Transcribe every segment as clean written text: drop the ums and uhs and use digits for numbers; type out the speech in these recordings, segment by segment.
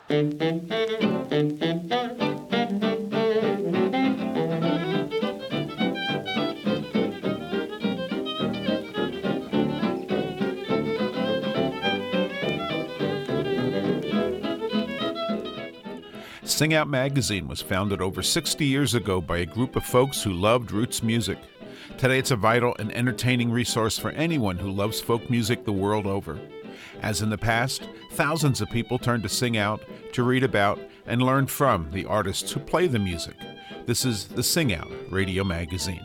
Sing Out Magazine was founded over 60 years ago by a group of folks who loved roots music. Today it's a vital and entertaining resource for anyone who loves folk music the world over. As in the past, thousands of people turn to Sing Out to read about and learn from the artists who play the music. This is the Sing Out Radio Magazine.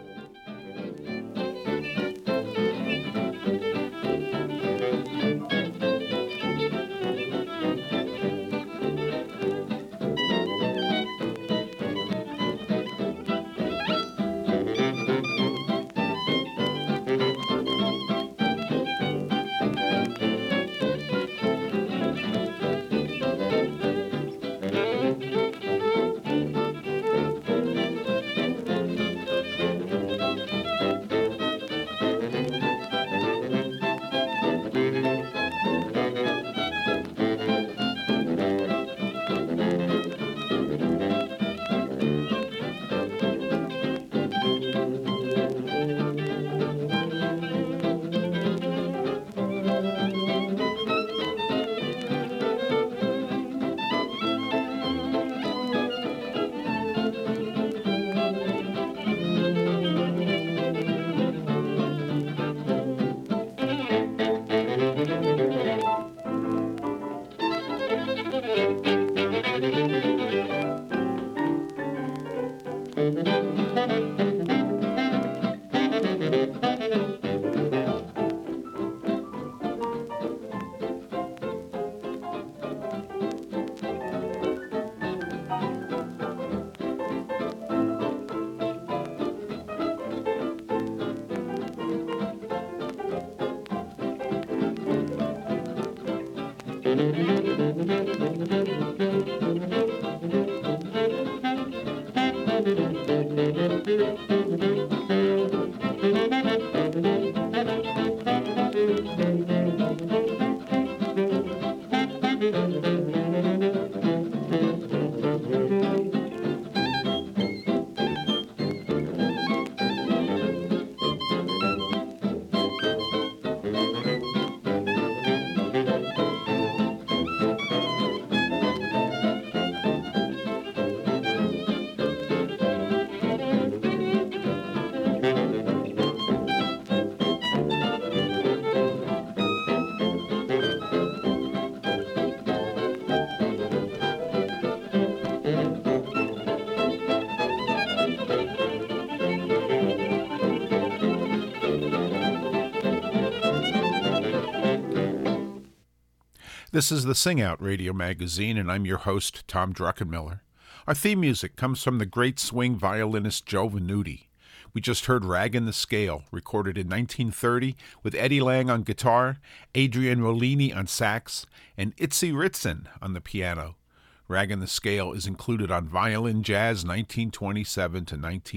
This is the Sing Out Radio Magazine, and I'm your host, Tom Druckenmiller. Our theme music comes from the great swing violinist Joe Venuti. We just heard Rag and the Scale, recorded in 1930 with Eddie Lang on guitar, Adrian Rollini on sax, and Itzy Ritson on the piano. Rag and the Scale is included on Violin Jazz 1927 to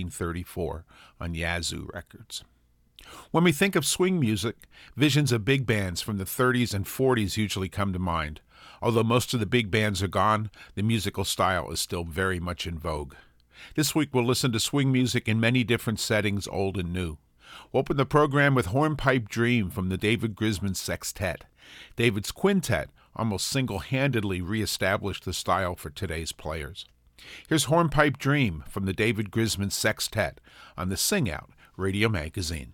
1934 on Yazoo Records. When we think of swing music, visions of big bands from the 30s and 40s usually come to mind. Although most of the big bands are gone, the musical style is still very much in vogue. This week we'll listen to swing music in many different settings, old and new. We'll open the program with Hornpipe Dream from the David Grisman Sextet. David's quintet almost single-handedly reestablished the style for today's players. Here's Hornpipe Dream from the David Grisman Sextet on the Sing Out Radio Magazine.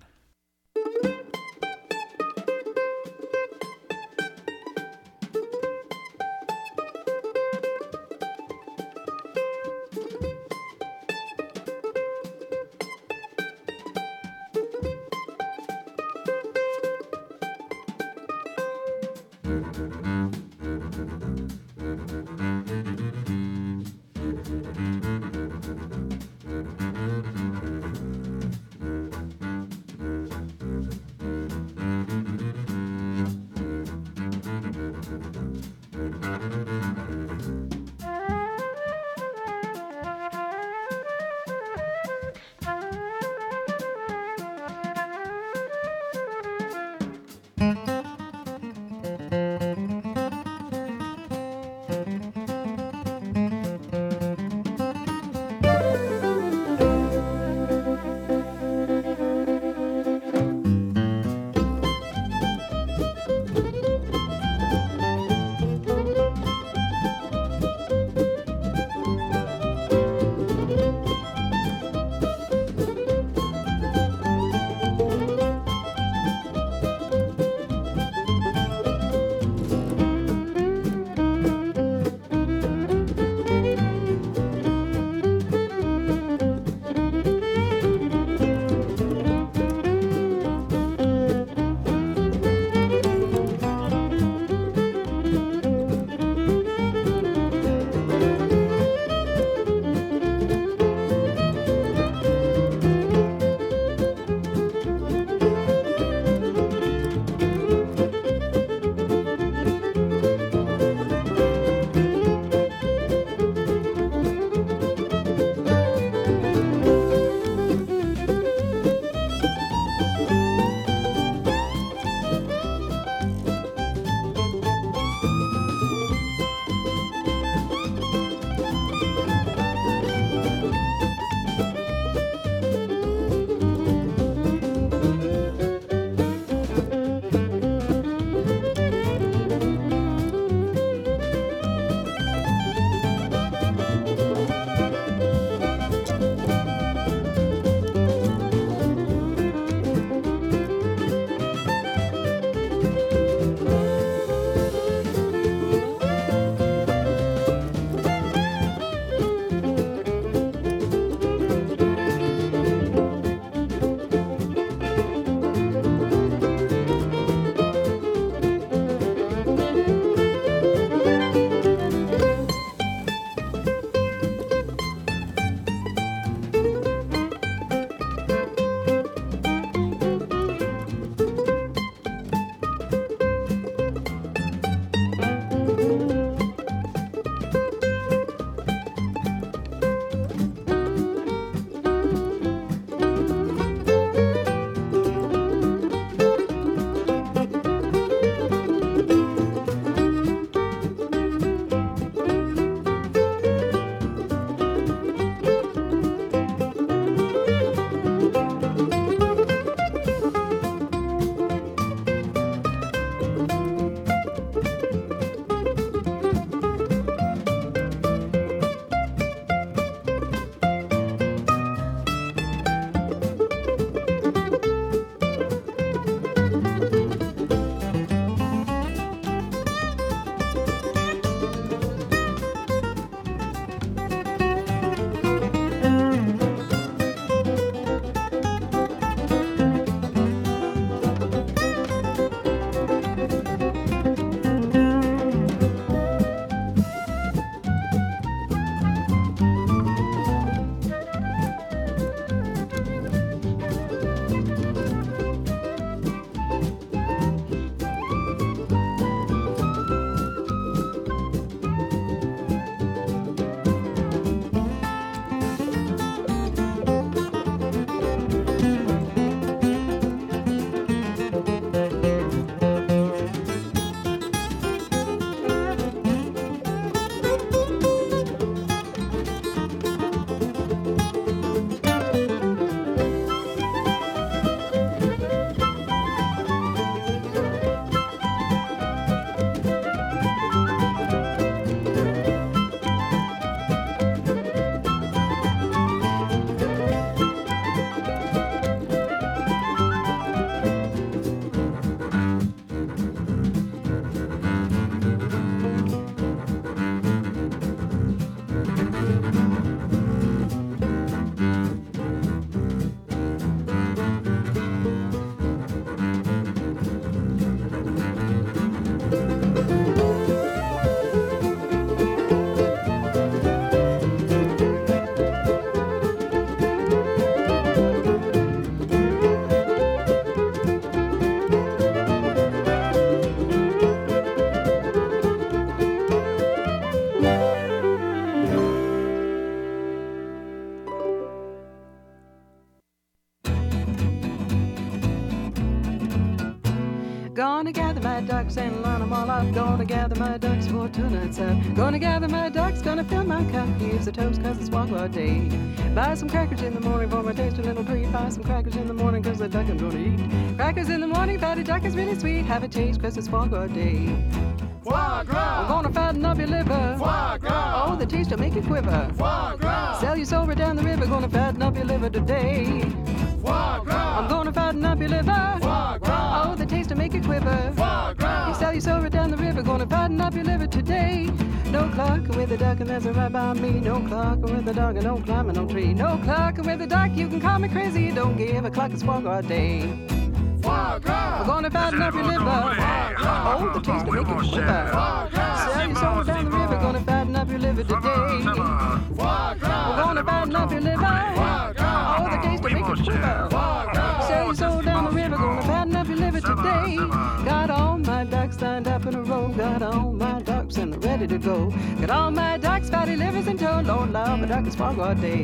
my ducks and line them all up. Gonna gather my ducks for tonight's up. Gonna gather my ducks, gonna fill my cup. Use the toast cause it's walk all day. Buy some crackers in the morning for my tasty little treat. Buy some crackers in the morning cause the duck I'm gonna eat. Crackers in the morning, fatty duck is really sweet. Have a taste cause it's walk all day. Foie gras. I'm gonna fatten up your liver. Foie gras. Oh, the taste will make you quiver. Foie gras. Sell you silver down the river. Gonna fatten up your liver today. Foie gras. I'm gonna fatten up your liver. Foie gras. Oh, the taste will make you quiver. Foie gras. You sell your silver down the river. Gonna fatten up your liver today. No clucking with a duck and there's a right by me. No clucking with a dog and no climbing no tree. No clucking with a duck, you can call me crazy. Don't give a cluck, it's walk all day. Foie gras. I'm gonna fatten up your liver. Oh, the taste will make you quiver. Sell your silver down the river. Gonna fatten up your liver today. Foie gras. We're gonna fatten up your liver. Oh, the taste will make you quiver. Sell your soul down the river. Gonna fatten up your liver today. Got all my ducks lined up in a row. Got all my ducks and ready to go. Got all my ducks, fatty livers in tow. Lord love, a duck is fog all day.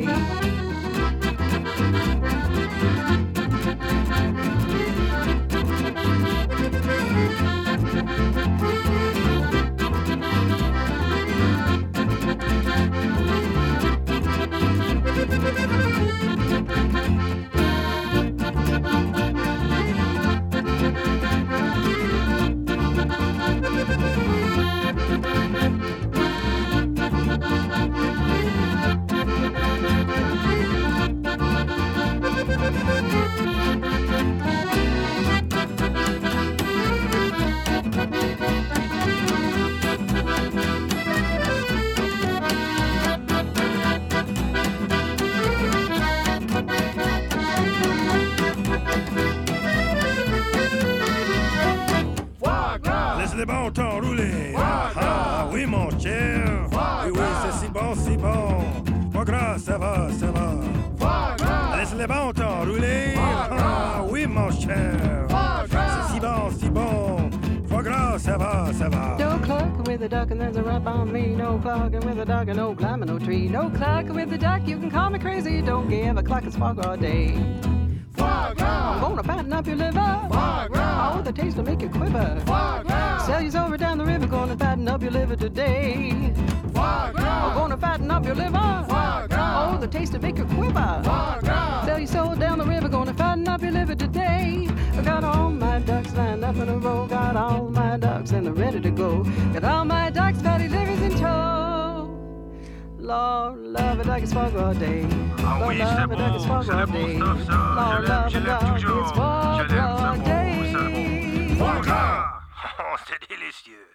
Les bons temps roulés. Ah oui, mon cher. Oui, oui, c'est si bon, si bon. Foie gras, ça va, ça va. Laisse les bons temps rouler. Ah oui, mon cher. C'est si bon, si bon. Foie gras, ça va, ça va. No clucking with a duck and there's a rap on me. No clucking with a duck and no climbing no tree. No clucking with a duck, you can call me crazy. Don't give a cluck, it's fog all day. Foie gras. I'm gonna fatten up your liver. Foie gras. Oh, the taste will make you quiver. Foie gras. Sell you over down the river. Gonna fatten up your liver today. Foie gras. I'm gonna fatten up your liver. Foie gras. Oh, the taste will make you quiver. Foie gras. Sell your soul down the river. Gonna fatten up your liver today. I got all my ducks lined up in a row. Got all my ducks and they're ready to go. Got all my ducks, fatty livers in tow. Lord, love a duck is fog all day. Lord, love a duck is fog all day. Lord, love a duck is fog all day. Foie gras. Oh, c'est délicieux.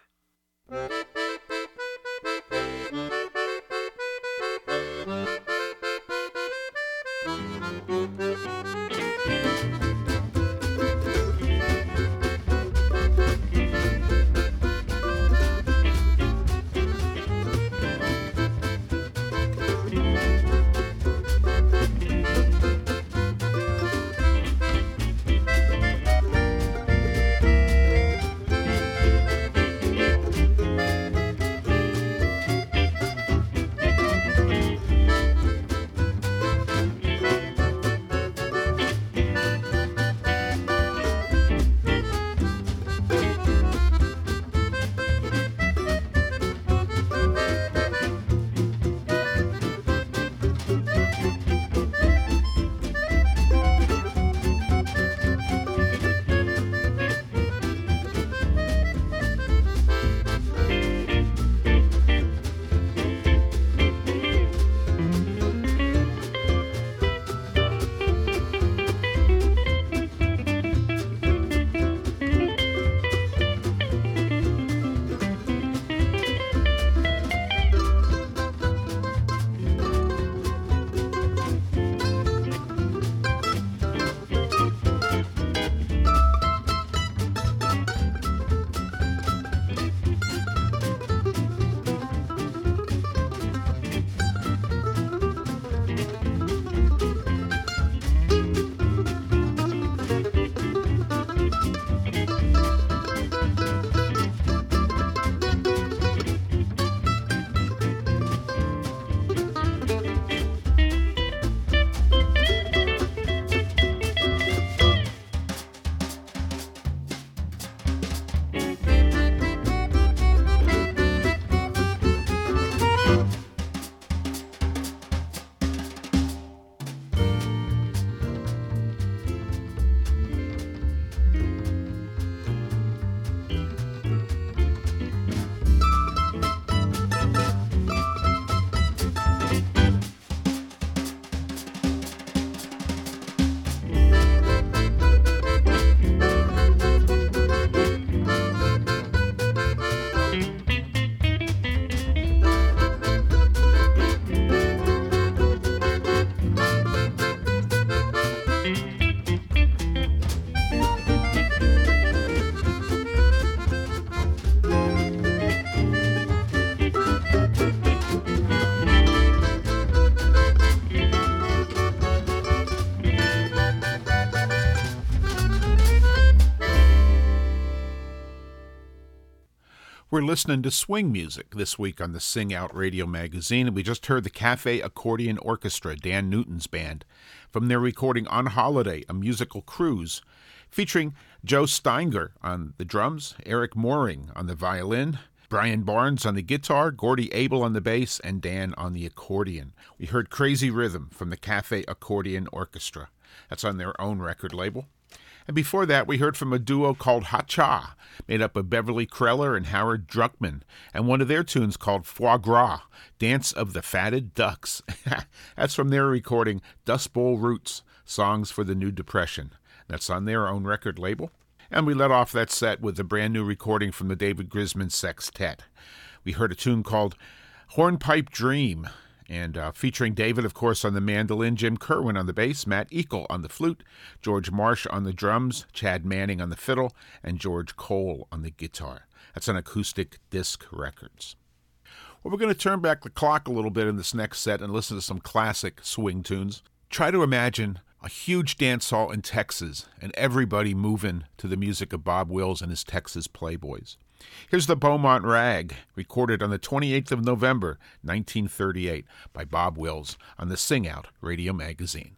We're listening to swing music this week on the Sing Out Radio Magazine, and we just heard the Cafe Accordion Orchestra, Dan Newton's band, from their recording On Holiday, a Musical Cruise, featuring Joe Steinger on the drums, Eric Mooring on the violin, Brian Barnes on the guitar, Gordy Abel on the bass, and Dan on the accordion. We heard Crazy Rhythm from the Cafe Accordion Orchestra. That's on their own record label. And before that, we heard from a duo called Ha-Cha, made up of Beverly Kreller and Howard Druckman, and one of their tunes called Foie Gras, Dance of the Fatted Ducks. That's from their recording Dust Bowl Roots, Songs for the New Depression. That's on their own record label. And we let off that set with a brand new recording from the David Grisman Sextet. We heard a tune called Hornpipe Dream, and featuring David, of course, on the mandolin, Jim Kerwin on the bass, Matt Eagle on the flute, George Marsh on the drums, Chad Manning on the fiddle, and George Cole on the guitar. That's on Acoustic Disc Records. Well, we're going to turn back the clock a little bit in this next set and listen to some classic swing tunes. Try to imagine a huge dance hall in Texas and everybody moving to the music of Bob Wills and his Texas Playboys. Here's the Beaumont Rag, recorded on the 28th of November, 1938, by Bob Wills on the Sing Out Radio Magazine.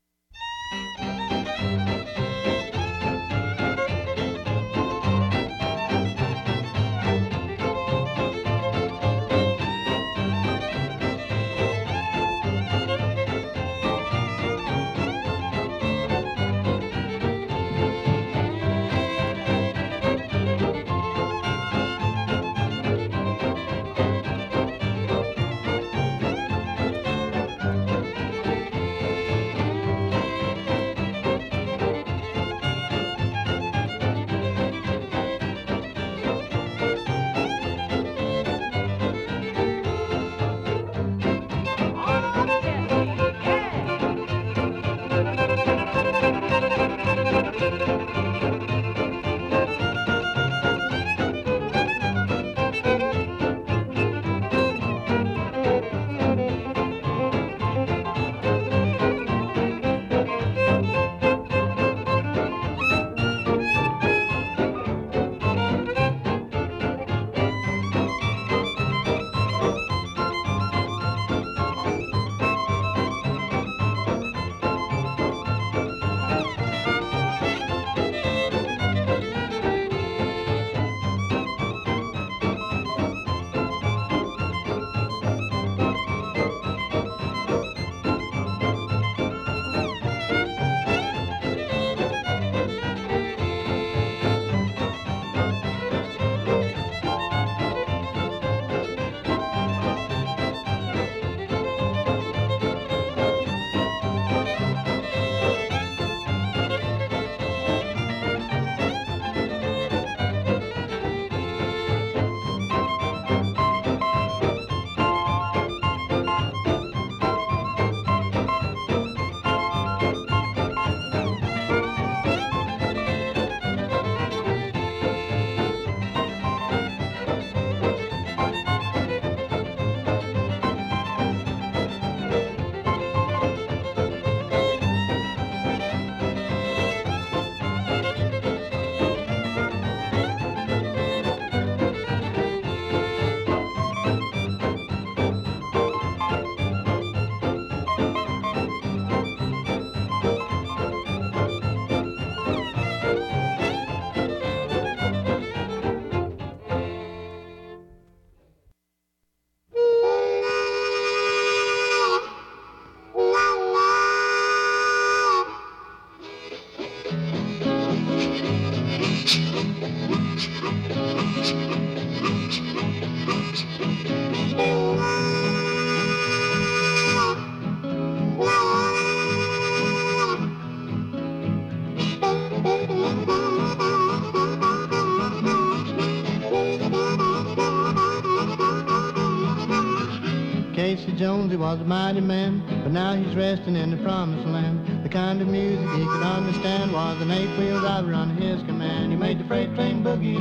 Casey Jones, he was a mighty man, but now he's resting in the promised land. The kind of music he could understand was an eight-wheel driver under his command. He made the freight train boogie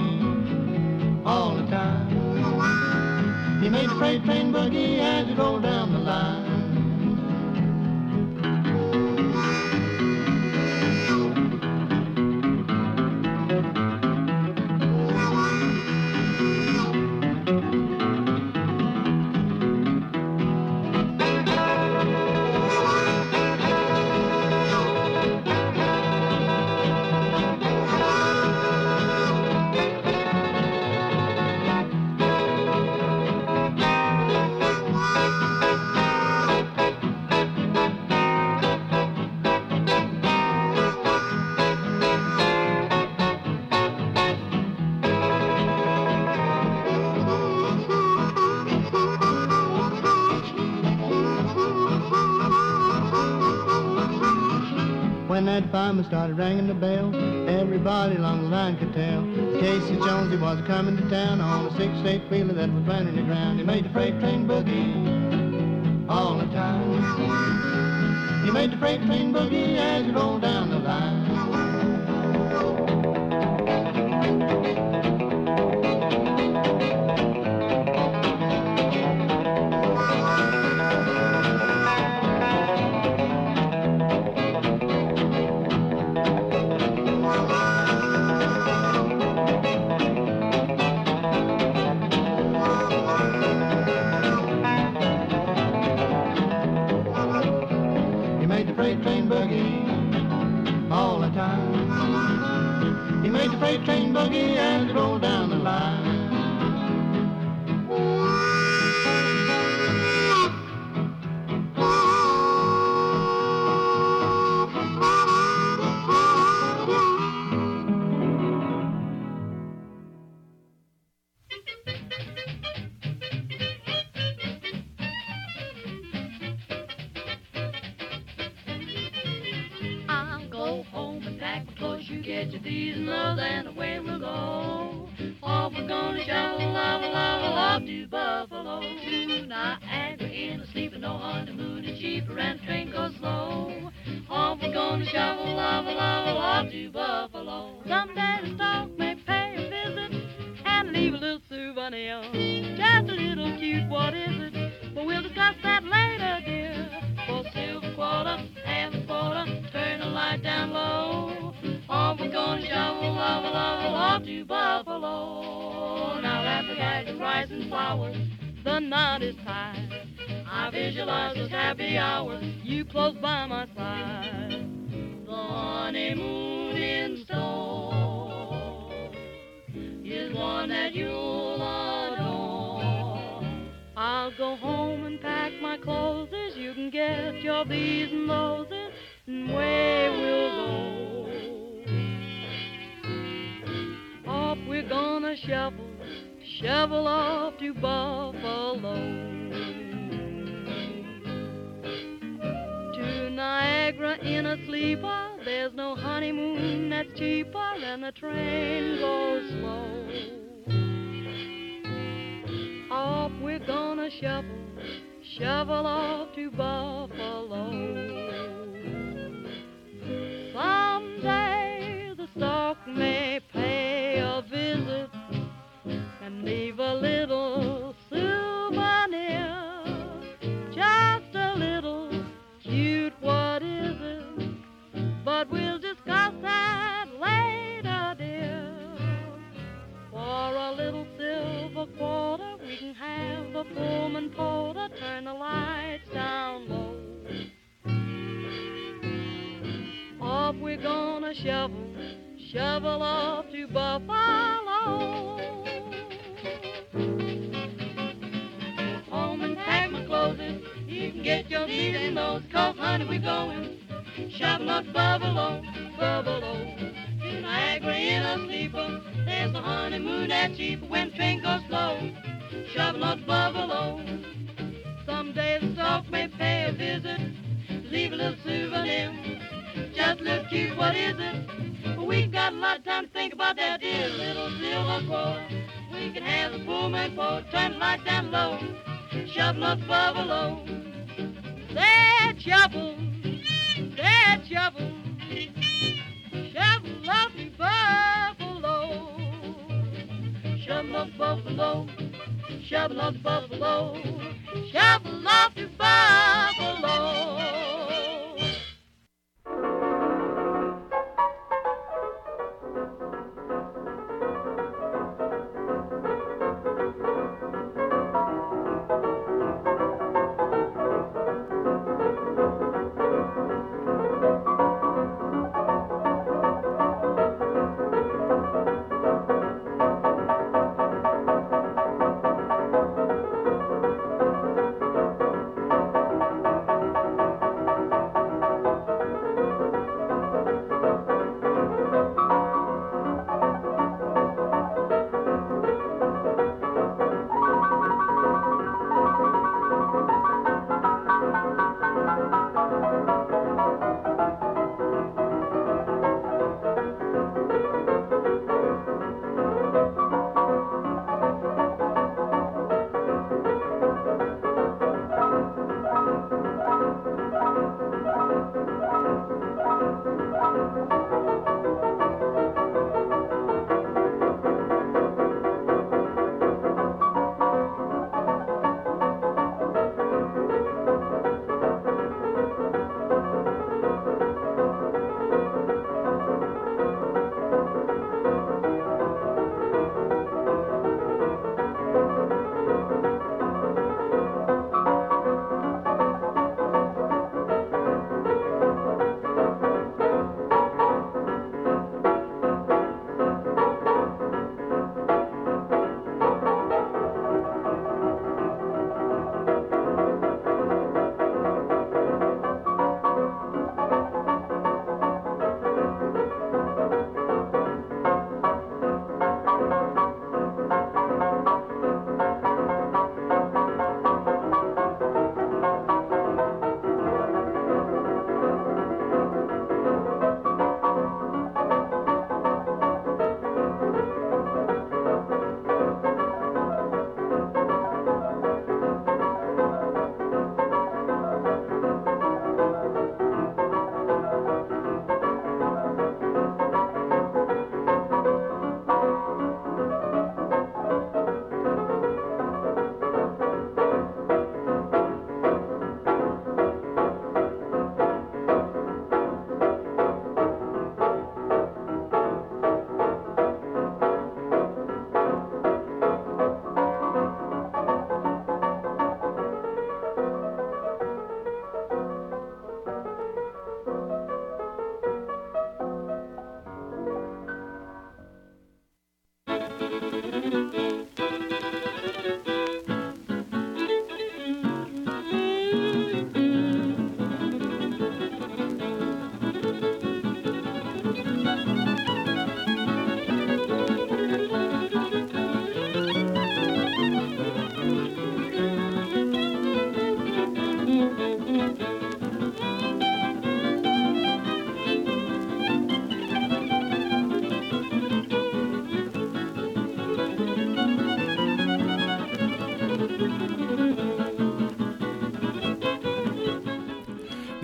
all the time. He made the freight train boogie as it rolled down the line. night fireman started ringing the bell. Everybody along the line could tell Casey Jones, he was coming to town on a 6-8 wheeler that was running the ground. He made the freight train boogie all the time. He made the freight train boogie as it rolled down the line. Freight train boogie all the time. He made the freight train boogie as it rolled down the line. Shovel off to Buffalo, to Niagara in a sleeper. There's no honeymoon that's cheaper, and the train goes slow. Off we're gonna shovel off to Buffalo. Someday the stock may pay a visit and leave a little souvenir, just a little cute, what is it? But we'll discuss that later, dear. For a little silver quarter, we can have the Pullman porter turn the lights down low. Off we're gonna shovel off to Buffalo. Home and pack my clothes, you can get your feet in those, 'cause honey, we're going shopping up Buffalo, Buffalo. To Niagara in a sleeper, there's a honeymoon that's cheaper when the train goes slow. Shopping up Buffalo, someday the stock may pay a visit, leave a little souvenir, just a little cute, what is it? We got a lot of time to think about that, dear. Little silver quarter, we can have the Pullman porter turn the lights down low. Shovel up Buffalo, that shovel, shovel up to Buffalo. Shovel up Buffalo, shovel up Buffalo, shovel up to Buffalo.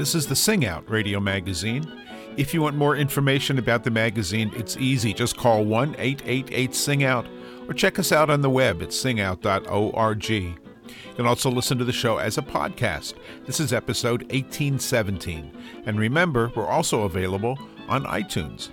This is the Sing Out radio magazine. If you want more information about the magazine, it's easy. Just call 1-888-SING-OUT or check us out on the web at singout.org. You can also listen to the show as a podcast. This is episode 1817. And remember, we're also available on iTunes.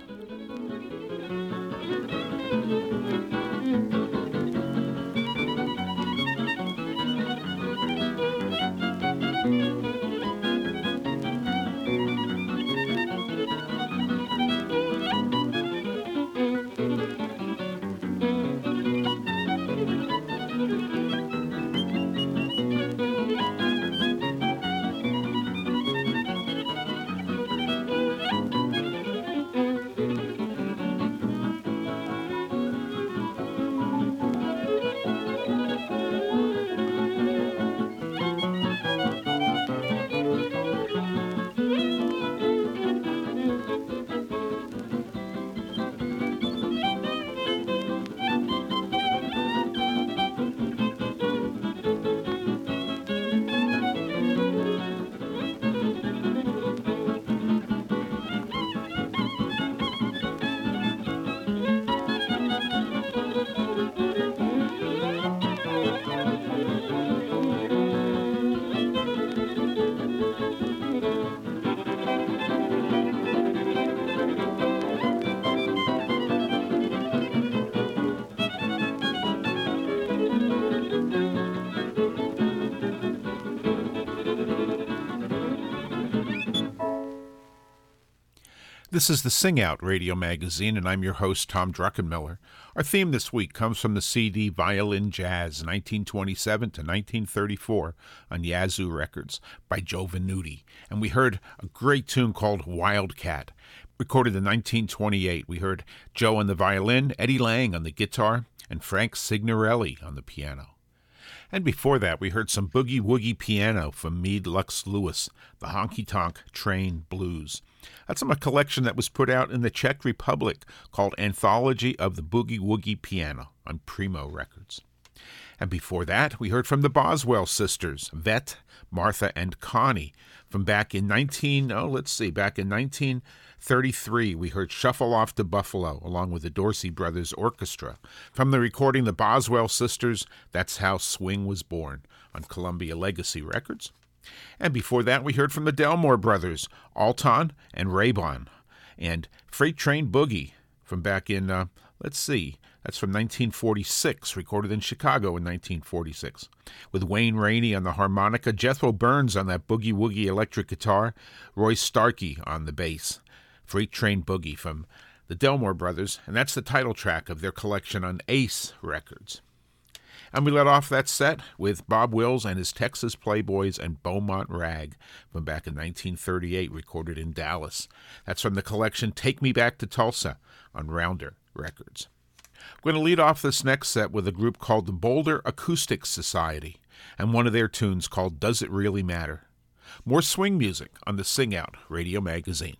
This is the Sing Out radio magazine, and I'm your host, Tom Druckenmiller. Our theme this week comes from the CD Violin Jazz, 1927 to 1934, on Yazoo Records by Joe Venuti. And we heard a great tune called Wildcat, recorded in 1928. We heard Joe on the violin, Eddie Lang on the guitar, and Frank Signorelli on the piano. And before that, we heard some boogie-woogie piano from Meade Lux Lewis, the honky-tonk train blues. That's from a collection that was put out in the Czech Republic called Anthology of the Boogie-Woogie Piano on Primo Records. And before that, we heard from the Boswell sisters, Vet, Martha, and Connie, from back in 1933, we heard Shuffle Off to Buffalo, along with the Dorsey Brothers Orchestra. From the recording The Boswell Sisters, That's How Swing Was Born, on Columbia Legacy Records. And before that, we heard from the Delmore Brothers, Alton and Raybon, and Freight Train Boogie, from back in, that's from 1946, recorded in Chicago in 1946, with Wayne Rainey on the harmonica, Jethro Burns on that boogie-woogie electric guitar, Roy Starkey on the bass. Freight Train Boogie from the Delmore Brothers, and that's the title track of their collection on Ace Records. And we let off that set with Bob Wills and his Texas Playboys and Beaumont Rag from back in 1938, recorded in Dallas. That's from the collection Take Me Back to Tulsa on Rounder Records. I'm going to lead off this next set with a group called the Boulder Acoustic Society and one of their tunes called Does It Really Matter? More swing music on the Sing Out radio magazine.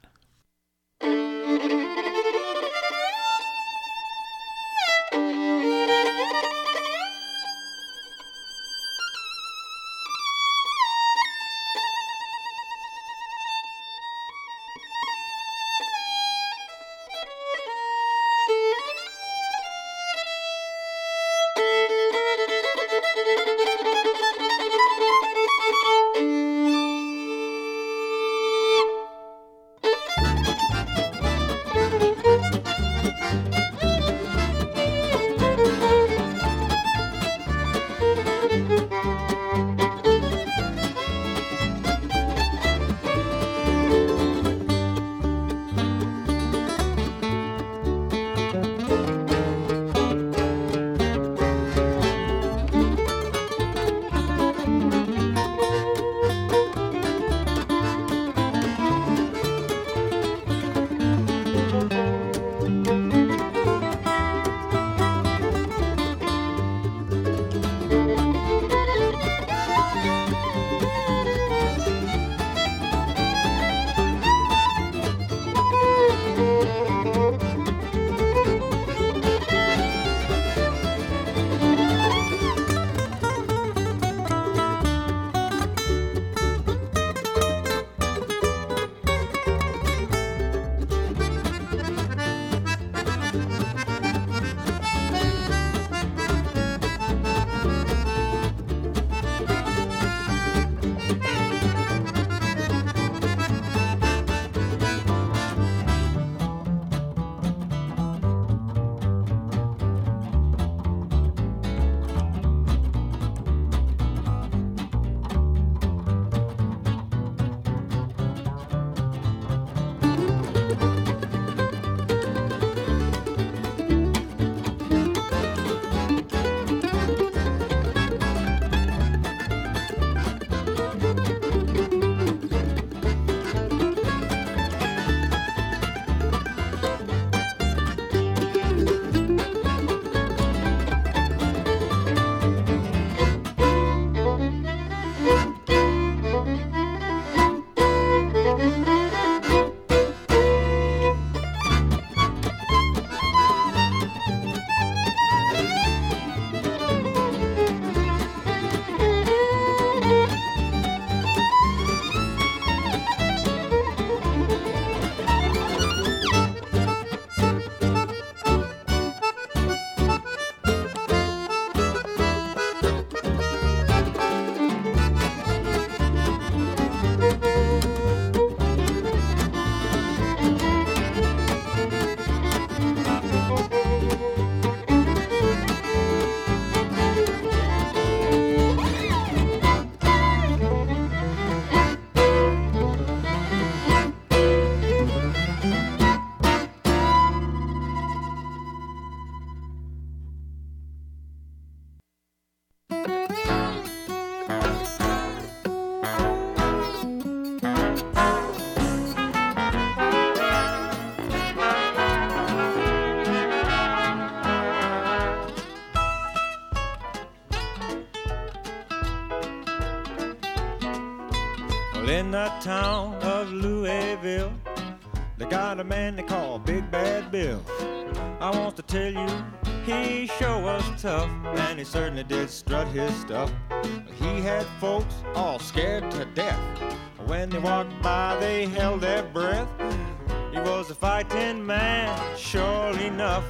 Well, in the town of Louisville, they got a man they call Big Bad Bill. I want to tell you, he sure was tough, and he certainly did strut his stuff. He had folks all scared to death. When they walked by, they held their breath. He was a fighting man, sure enough.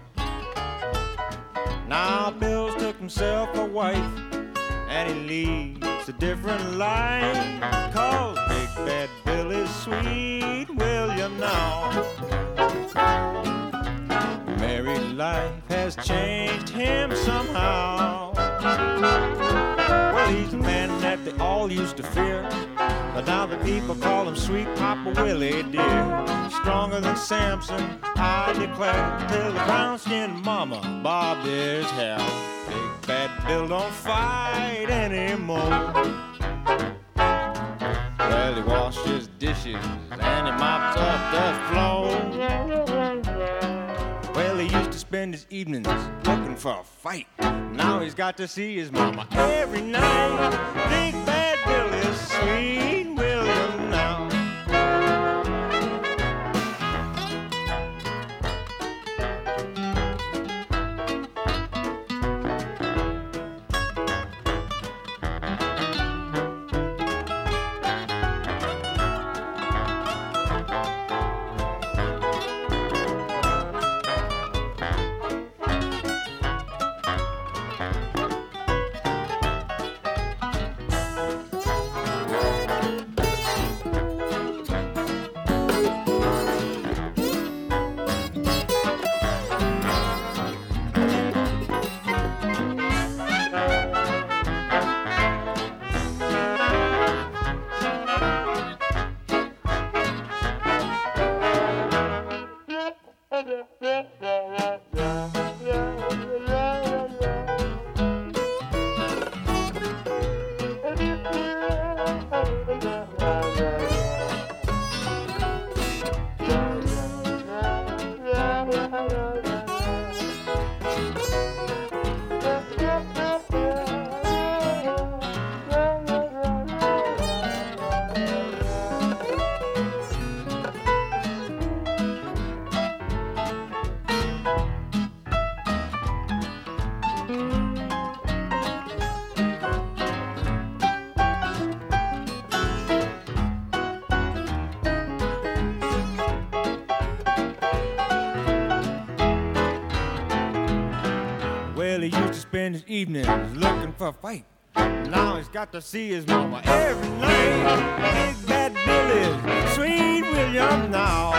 Now Bill's took himself a wife, and he leads a different life. 'Cause Big Bad Bill is sweet William now. Married life has changed him somehow. Well, he's a man that they all used to fear, but now the people call him Sweet Papa Willie, dear. Stronger than Samson, I declare, till the brown-skinned mama bobbed his hair. Big Bad Bill don't fight anymore. Well, he washed his dishes and he mopped up the floor. Well, he used to spend his evenings looking for a fight. Now he's got to see his mama every night. Big Bad Bill is sweet William now. His evenings looking for a fight. Now he's got to see his mama every night. Big Bad Bill is sweet William now.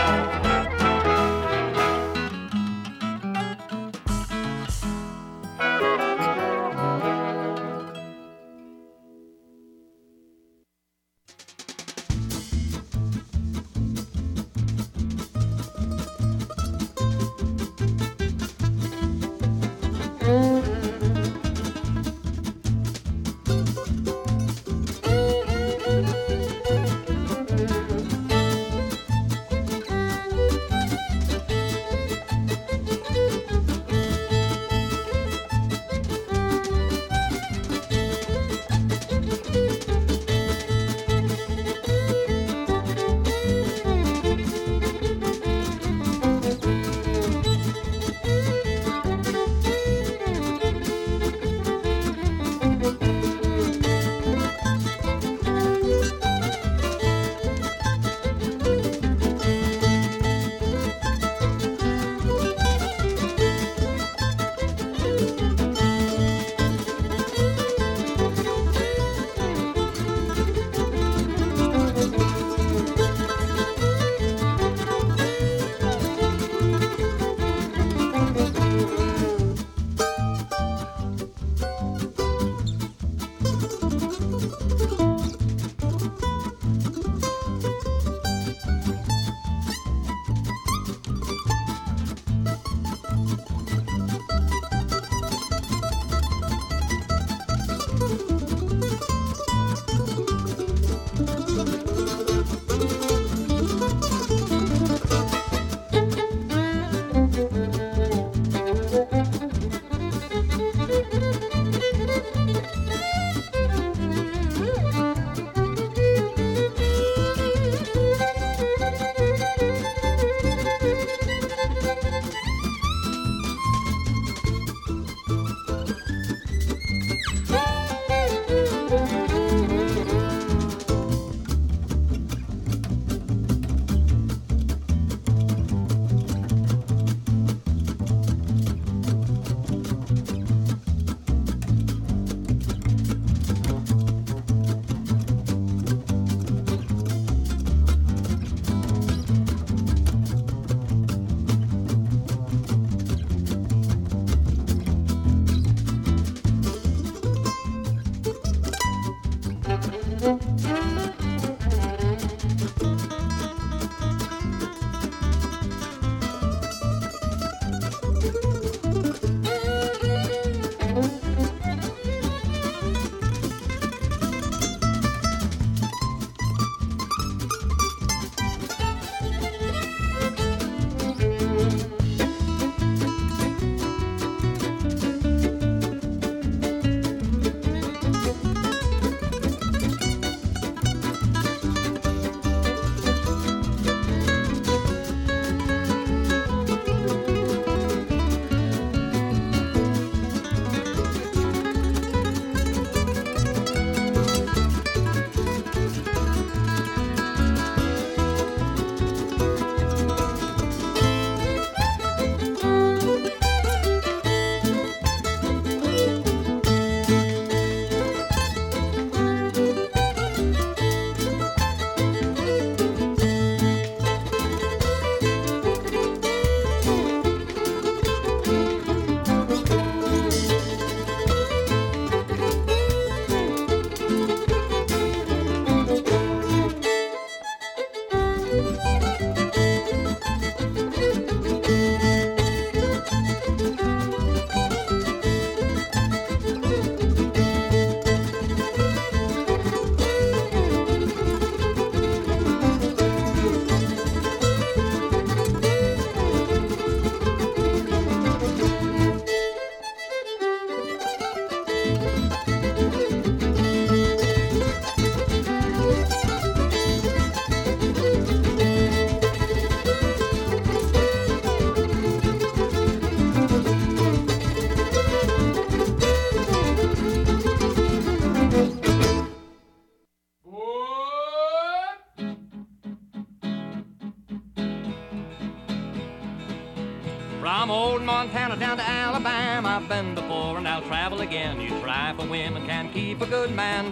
From old Montana down to Alabama, I've been before and I'll travel again. You try for women, can't keep a good man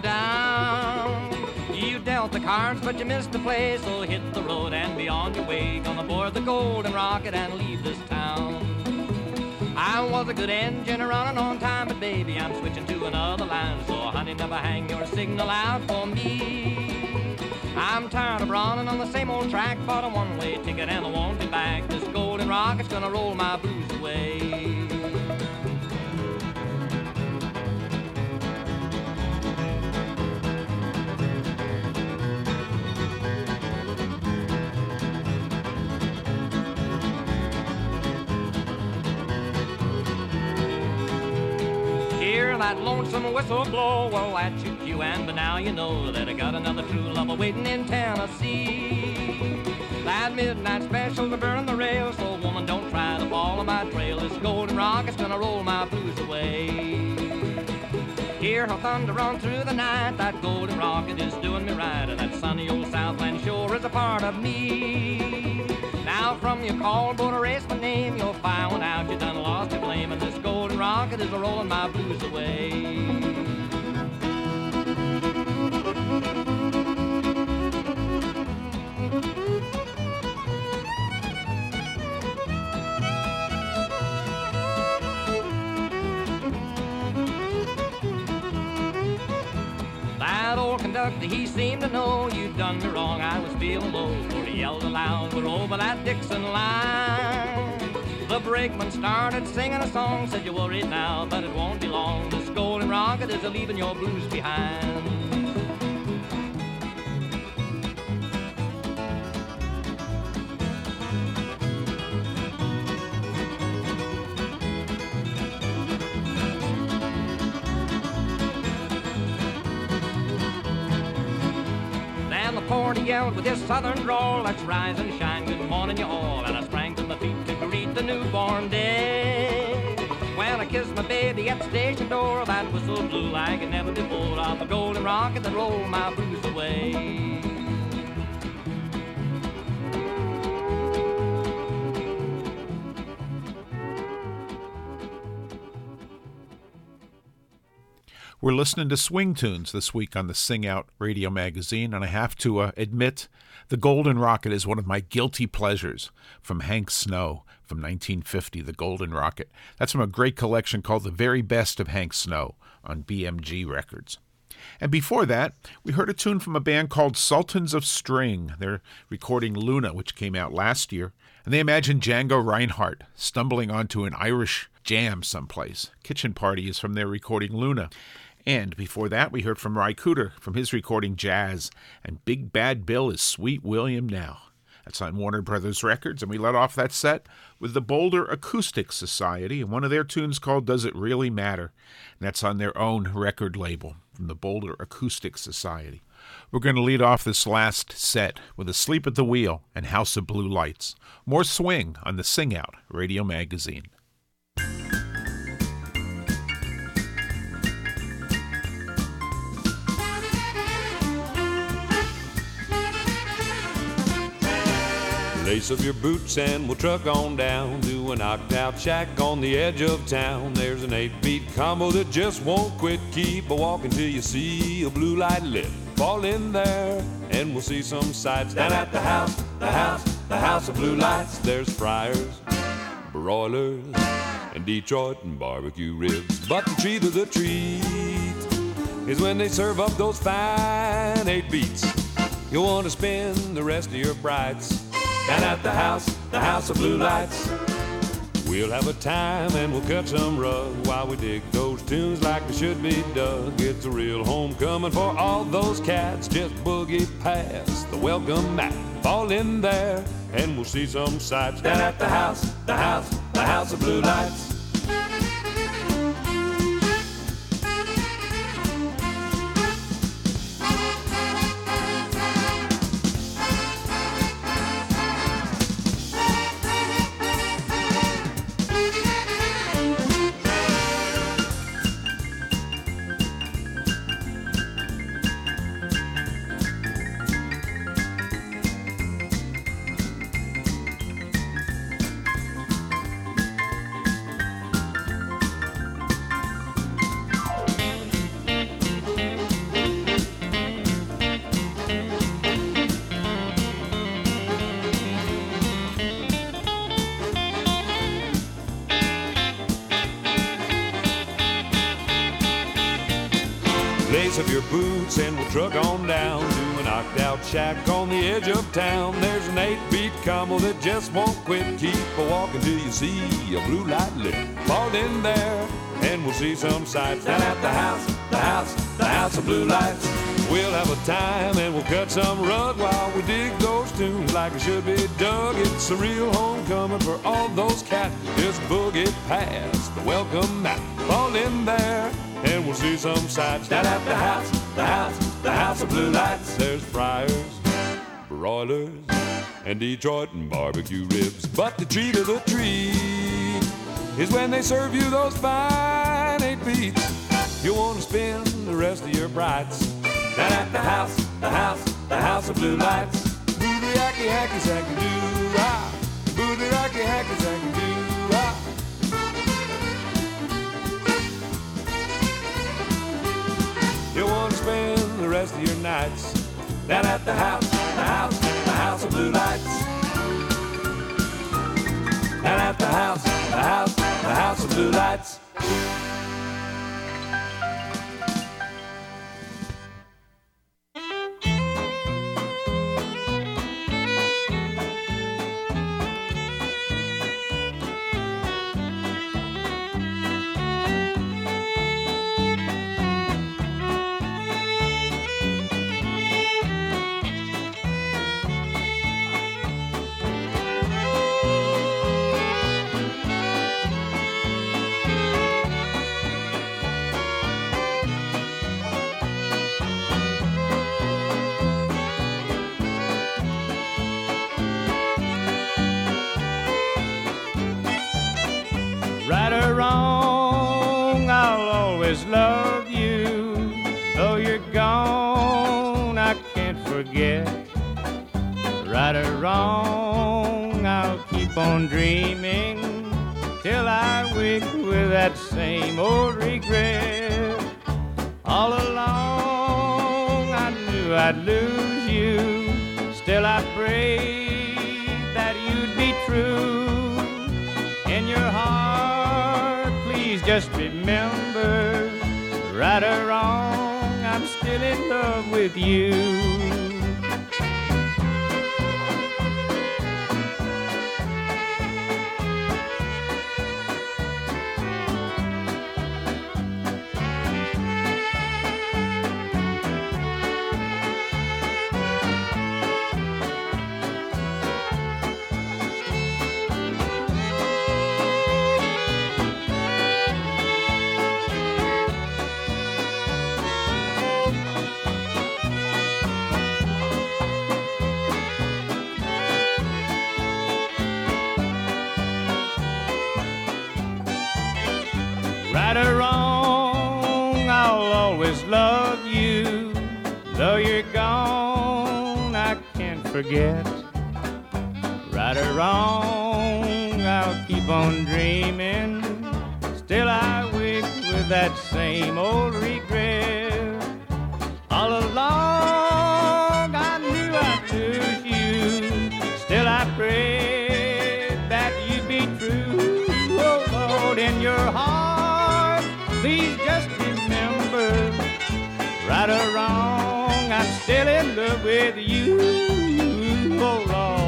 down. You dealt the cards, but you missed the play, so hit the road and be on your way. Gonna board the Golden Rocket and leave this town. I was a good engine running on time, but baby, I'm switching to another line. So honey, never hang your signal out for me. I'm tired of running on the same old track, bought a one-way ticket and I won't be back. This Golden Rocket's gonna roll my blues away. Hear that lonesome whistle blow, well that's your cue, and but now you know that I got another true lover waiting in Tennessee. That midnight special's a burning the rails, so woman don't try to follow my trail. This Golden Rocket's gonna roll my blues away. Hear how thunder run through the night, that Golden Rocket is doing me right, and that sunny old Southland sure is a part of me. Now from your call, boat erase my name, you'll find out you done lost your blame, and this Golden Rocket is a-rolling my blues away. That old conductor, he seemed to know you'd done me wrong. I was feeling low, for he yelled aloud, we're over that Dixon line. The brakeman started singing a song, said you're worried now, but it won't be long. This Golden Rocket is a-leaving your blues behind. He yelled with his southern drawl, let's rise and shine, good morning you all. And I sprang to my feet to greet the newborn day. When I kissed my baby at the station door, that whistle blew like it never before. Off a Golden Rocket that rolled my blues away. We're listening to Swing Tunes this week on the Sing Out Radio Magazine, and I have to admit, the Golden Rocket is one of my guilty pleasures from Hank Snow from 1950, The Golden Rocket. That's from a great collection called The Very Best of Hank Snow on BMG Records. And before that, we heard a tune from a band called Sultans of String. They're recording Luna, which came out last year. And they imagine Django Reinhardt stumbling onto an Irish jam someplace. Kitchen Party is from their recording Luna. And before that, we heard from Ry Cooder from his recording Jazz. And Big Bad Bill is Sweet William Now. That's on Warner Brothers Records, and we let off that set with the Boulder Acoustic Society and one of their tunes called Does It Really Matter? And that's on their own record label from the Boulder Acoustic Society. We're going to lead off this last set with Asleep at the Wheel and House of Blue Lights. More swing on the Sing Out Radio Magazine. Lace up your boots and we'll truck on down to a knocked out shack on the edge of town. There's an 8-beat combo that just won't quit. Keep a walking till you see a blue light lit. Fall in there and we'll see some sights down at the house of blue lights. There's fryers, broilers, and Detroit and barbecue ribs. But the treat of the treat is when they serve up those fine 8 beats. You'll want to spend the rest of your brights down at the house of blue lights. We'll have a time and we'll cut some rug while we dig those tunes like they should be dug. It's a real homecoming for all those cats. Just boogie past the welcome mat. Fall in there and we'll see some sights down at the house of blue lights. Lace up your boots and we'll truck on down to a knocked out shack on the edge of town. There's an 8-beat combo that just won't quit. Keep a walking till you see a blue light lit. Fall in there and we'll see some sights down at the house of blue lights. We'll have a time and we'll cut some rug while we dig those tunes like it should be dug. It's a real homecoming for all those cats. Just boogie past the welcome mat. Fall in there and we'll see some sights down at the house of blue lights. There's fryers, broilers, and Detroit and barbecue ribs. But the treat of the treat is when they serve you those fine 8 beats. You'll want to spend the rest of your brights down at the house of blue lights. Booty hacky hacky sacky doo ah, booty hacky hacky sacky doo ah. You want to spend the rest of your nights down at the house of blue lights. Down at the house of blue lights. Right or wrong, I'll always love you. Though you're gone, I can't forget. Right or wrong, I'll keep on dreaming till I wake with that same old regret. All along, I knew I'd lose you. Still I prayed that you'd be true. In your heart, please just remember, right or wrong, I'm still in love with you. Right or wrong, I'll always love you. Though you're gone, I can't forget. Right or wrong, I'll keep on dreaming. Still I wake with that same old regret. All along I knew I'd lose you. Still I prayed that you'd be true. Oh Lord, in your heart, please just remember, right or wrong, I'm still in love with you. Oh Lord.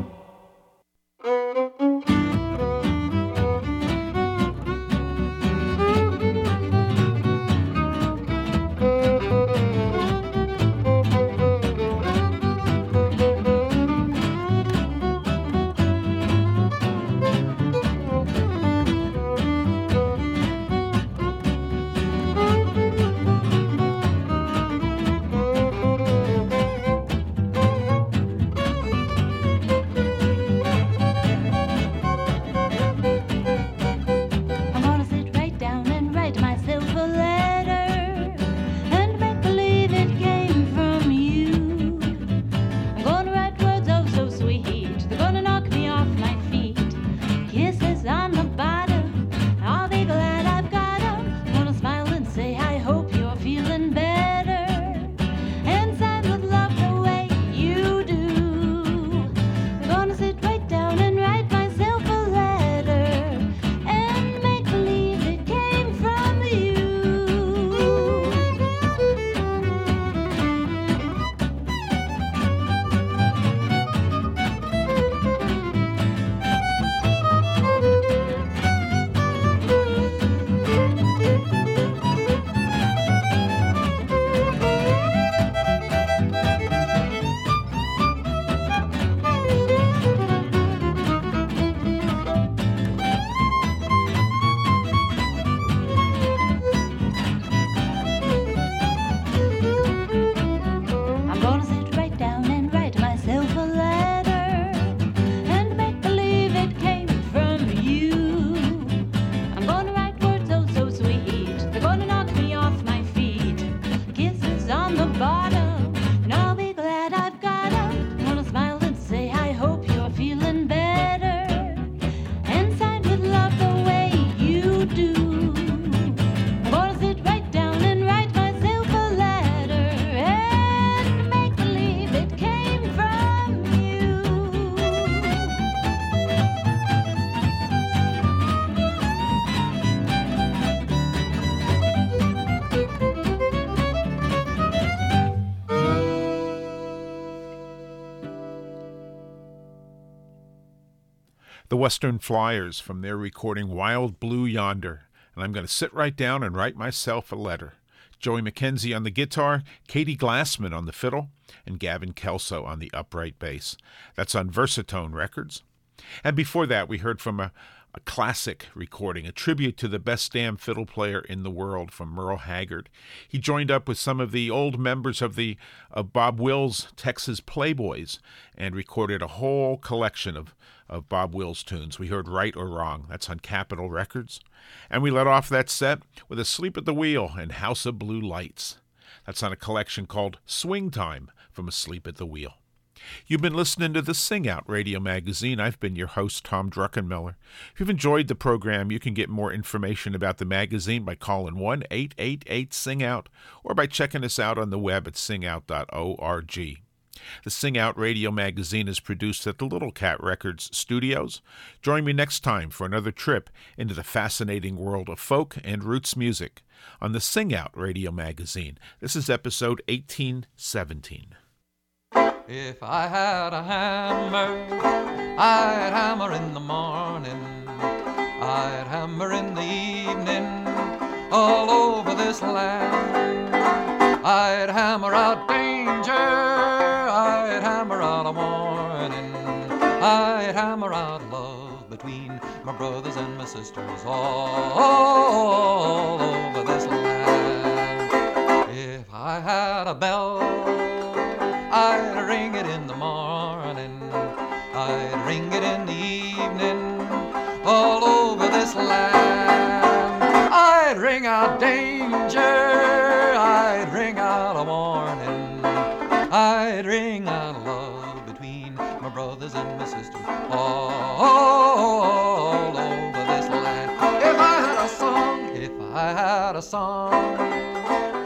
The Western Flyers from their recording Wild Blue Yonder, and I'm going to sit right down and write myself a letter. Joey McKenzie on the guitar, Katie Glassman on the fiddle, and Gavin Kelso on the upright bass. That's on Versatone Records. And before that, we heard from a classic recording, a tribute to the best damn fiddle player in the world from Merle Haggard. He joined up with some of the old members of Bob Wills' Texas Playboys and recorded a whole collection of Bob Wills tunes. We heard Right or Wrong. That's on Capitol Records. And we let off that set with Asleep at the Wheel and House of Blue Lights. That's on a collection called Swing Time from Asleep at the Wheel. You've been listening to the Sing Out Radio Magazine. I've been your host, Tom Druckenmiller. If you've enjoyed the program, you can get more information about the magazine by calling 1-888-SING-OUT or by checking us out on the web at singout.org. The Sing Out Radio magazine is produced at the Little Cat Records studios. Join me next time for another trip into the fascinating world of folk and roots music on the Sing Out Radio magazine. This is episode 1817. If I had a hammer, I'd hammer in the morning, I'd hammer in the evening, all over this land. I'd hammer out danger, I'd hammer out a warning, I'd hammer out love between my brothers and my sisters all over this land. If I had a bell, I'd ring it in the morning, I'd ring it in the evening, all over this land. I'd ring out danger, I'd ring out a warning, I'd ring out love between my brothers and my sisters all over this land. If I had a song,